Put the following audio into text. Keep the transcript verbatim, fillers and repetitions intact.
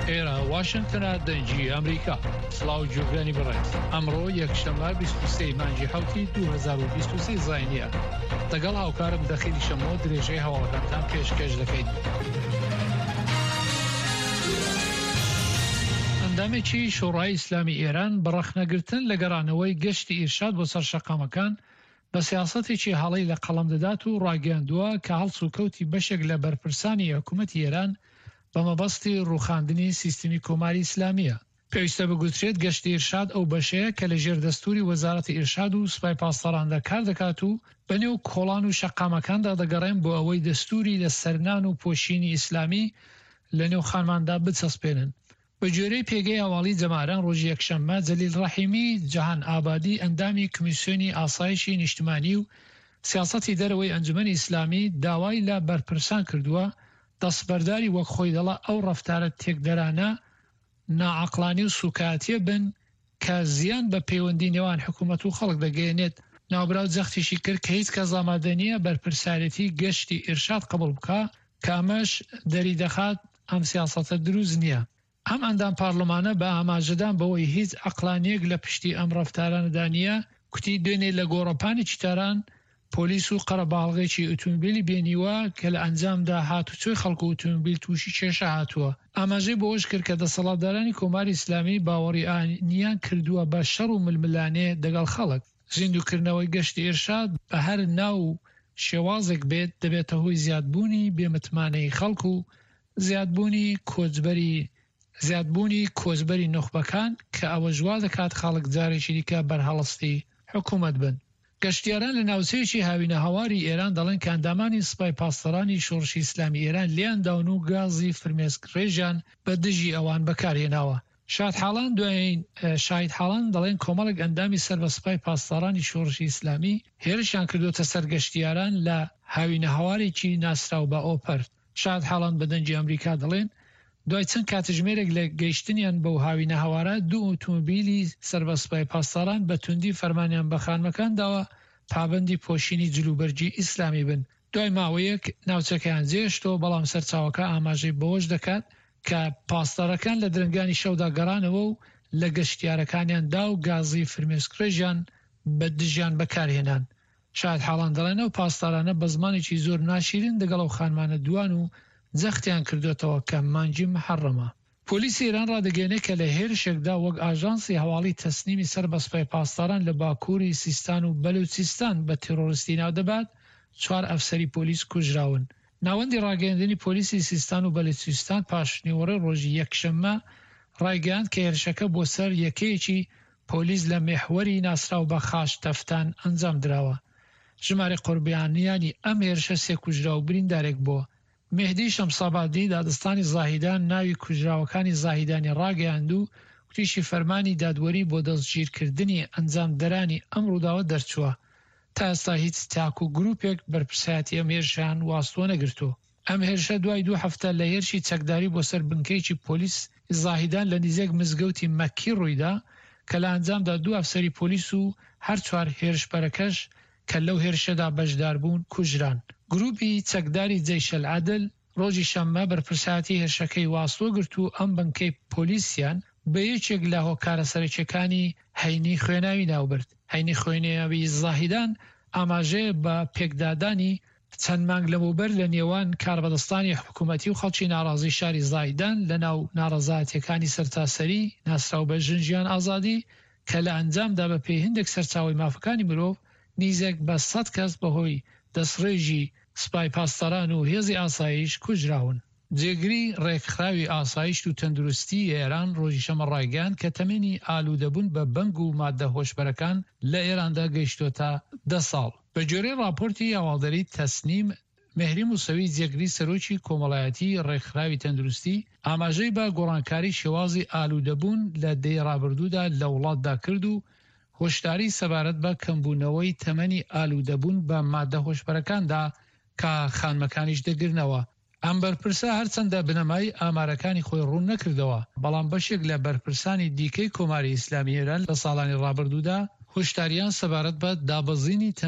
ئێرە واشنگتنە دەنگی ئەمریکا. سڵاو جوگرانی بەڕێز. ئەمڕۆ یەکشەمە بیست و سێ مانگی حوتی دوو هەزار و بیست و سێ زاینیە. لەگەڵ هاوکارم دەخیلی شەمۆ درێژەی هەواڵەکانتان پێشکەش دەکەین. ئەندامێکی شۆڕای ئیسلامی ئێران بەڕەخنەگرتن لە گەڕانەوەی گەشتی ئیرشاد بۆ سەر شەقامەکان بە سیاسەتێکی هەڵەی لە قەڵەم دەدات و ڕاگەاندووە کە هەڵس و کەوتی بەشێک لە بەرپرسانی حکوومەتی ئێران بە مەبەستی ڕووخاندنی سیستمی کۆماری ئیسلامیە. پێویستە بگوترێت گەشتی ئیرشاد ئەو بەشەیە کە لە ژێر دەستوری وەزارەتی ئیرشاد و سوپای پاسداراندا کار دەکات و بەنێو کۆڵان و شەقامەکاندا دەگەڕێن بۆ ئەوەی دەستوری لە سەرنان و پۆشینی ئیسلامی لە نێو خانماندا بچەسپێنن. بە جۆرەی پێگەی هەواڵی جەماران ڕۆژی یەکشەممە جەلیل ڕەحیمی جەهان ئابادی ئەندامی کمیسیۆنی ئاسایشی نیشتمانی و سیاسەتی دەرەوەی ئەنجومەنی ئیسلامی داوای لە بەرپرسان کردووە دەستبەرداری وەک خۆی دەڵا ئەو ڕەفتارە تێکدەرانە ناعەقلانی و سوکاتیە بن کە زیان بە پەیوەندی نێوان حکوومەت و خەڵک دەگەێنێت. ناوبراو جەختیشی کرد کە هیچ کەس ئامادە نییە بەرپرسارەتی گەشتی ئیرشاد قبول بکە کامەش دەری دەخات ئەم سیاسەتە دروست نییە. ئەم ئەندام پارلمانە بە ئاماژەدان بەوەی هیچ عەقلانیەک لە پشتی ئەم ڕەفتارانەدا نییە کوتی دوێنێ لە گۆڕەپانی چیتاران پۆلیس و قەرەباڵغێکی ئۆتۆمبیلی بێنیوە کە لە ئەنجامدا هاتوچۆی خەڵک و ئۆتۆمبیل تووشی کێشە هاتووە. ئاماژەی بۆ ئەوش کرد کە دەسەڵاتدارانی کۆماری ئیسلامی باوەڕی ئانیان کردووە بە شەڕ و ململانێ دەگەڵ خەڵک. زیندووکردنەوەی گەشتی ئیرشاد بە هەر ناو شێوازێک بێت دەبێتە هۆی زیادبوونی بێمتمانەی خەڵک و زیادبوونی کۆچبەری زیادبوونی کۆچبەری نوخبەکان کە ئەوە جوا دەکات خەڵک جارێکی دیکە بەرهەڵستی حکوومەت بن. گەشتیاران لە ناوچەیەکی هاوینە هەواری ئێران دەڵێن کە ئەندامانی سوپای پاسدارانی شۆڕشی ئیسلامی ئێران لیان داون و گازی فرمێسک ڕێژیان بە دژی ئەوان بەکارهێناوە. شاد حاڵان دوایین شاید حاڵان دەڵێن کۆمەڵێک ئەندامی سەر بە سوپای پاسدارانی شۆڕشی ئیسلامی هێرشیان کردوتە سەر گەشتیاران لە هاوینە هەوارێکی ناسراو بە ئۆپەر. شاد حاڵان بە دەنگی ئەمریکا دەڵێن دوای چەند کاتژمێرێک لە گەیشتنیان بەو هاوینە هەوارە دوو ئۆتۆمبیلی سەر بە سوپای پاسداران بە توندی فەرمانیان بە خانمەکان داوە پابەندی پۆشینی جلوبەرجی ئیسلامی بن. دوای ماوەیەک ناوچەکەیان جێشتەوە بەڵام سەرچاوەکە ئاماژەی بەوەش دەکات کە پاسدارەکان لە درنگانی شەودا گەڕانەوە و لە گەشتیارەکانیان دا و گازی فرمێسکڕێژیان بە دژیان بەکارهێنان. شاید حاڵان دەڵێنە و پاسدارانە بە زمانێکی زۆر ناشیرن دەگەڵ ئەو خانمانە دوان و جەختیان کردوێتەوە کە مانگی محەڕەمە. پۆلیسی ئێران ڕادەگەێنێت کە لە هێرشێکدا وەک ئاژانسی هەواڵی تەسنیمی سەر بە سوپای پاسداران لە باکووری سیستان و بەلوچستان بە تێرۆریستی ناو دەبات چوار ئەفسەری پۆلیس کوژراون. ناوەندی ڕاگەیاندنی پۆلیسی سیستان و بەلوچستان پاشنیوەڕۆی ڕۆژی یەکشەممە ڕایگەیاند کە هێرشەکە بۆ سەر یەکەیەکی پۆلیس لە مێحوەری ناسراو بە خاش تەفتان ئەنجام دراوە. ژمارە قوربانیانی ئەم هێرشە سێ کوژرا و بریندارێک بووە. مهدی شەمسابادی دادستانی زاهیدان ناوی کوژراوەکانی زاهیدانی ڕاگەیاند و کوتیشی فەرمانی دادوەری بۆ دەستگیرکردنی ئەنجامدەرانی ئەم ڕووداوە دەرچووە. تا ئێستا هیچ تاک و گروپێک بەرپرسایەتی ئەم هێرشیان واستۆ نەگرتووە. ئەم هێرشە دوای دوو هەفتە لە هێرشی چەکداری بۆ سەر بنکەیەکی پۆلیس زاهیدان لە نزیک مزگەوتی مەکی ڕوویدا کە لە ئەنجامدا دوو ئەفسەری پۆلیس و هەر چوار هێرشبەرەکەش کە لەو هێرشەدا بەشدار بوون کوژران. گروپی چەکداری جەیشەل عەدل ڕۆژی شەممە بەرپرسایەتی هێرشەکەی واستۆ گرت و ئەم بنکەی پۆلیسیان بە یەکێک لە هۆکارە سەرچەکانی هەینی خوێناوی ناوبرد. هەینی خوێناوی زاهیدان ئاماژەیە بە پێکدادانی چەند مانگ لەمەوبەر لە نێوان کاربەدەستانی حکوومەتی و خەڵکی ناڕازی شاری زاهیدان لە ناو ناڕەزایەتیەکانی سەرتاسەری ناسراو بە ژنجیان ئازادی کە لە ئەنجامدا بە پێی هەندێک سەرچاوی مافەکانی مرۆڤ نیزێک بە سەد کەس بەهۆی دەستڕێژی سوپای پاسداران و هێزی ئاسایش کوژراون. جێگری ڕێکخراوی ئاسایشت و تەندروستی ئێران ڕۆژی شەمە ڕایگەیاند کە تەمەنی ئالوودەبوون بە بەنگ و مادە هۆشبەرەکان لە ئێراندا گەیشتۆتە دە ساڵ. بە جۆرەی راپۆرتی هەواڵدەری تەسنیم مهری موسەوی جێگری سەرۆکی کۆمەڵایەتی ڕێکخراوی تەندروستی ئاماژەی بە گۆڕانکاری شێوازی ئالوودەبوون لە دەی ڕابردوودا لە وڵاتدا کرد و هۆشداری سەبارەت بە کەمبوونەوەی تەمەنی ئالوودەبوون بە مادە هۆشبەرەکاندا کە خانمەکانیش دەگرنەوە. ئەم بەرپرسە هەرچەندە بنەمای ئامارەکانی خۆی ڕوون نەکردەوە بەڵام بەشێک لە بەرپرسانی دیکەی کۆماری ئیسلامی ئێران لە ساڵانی ڕابردوودا هۆشداریان سەبارەت بە دابەزینی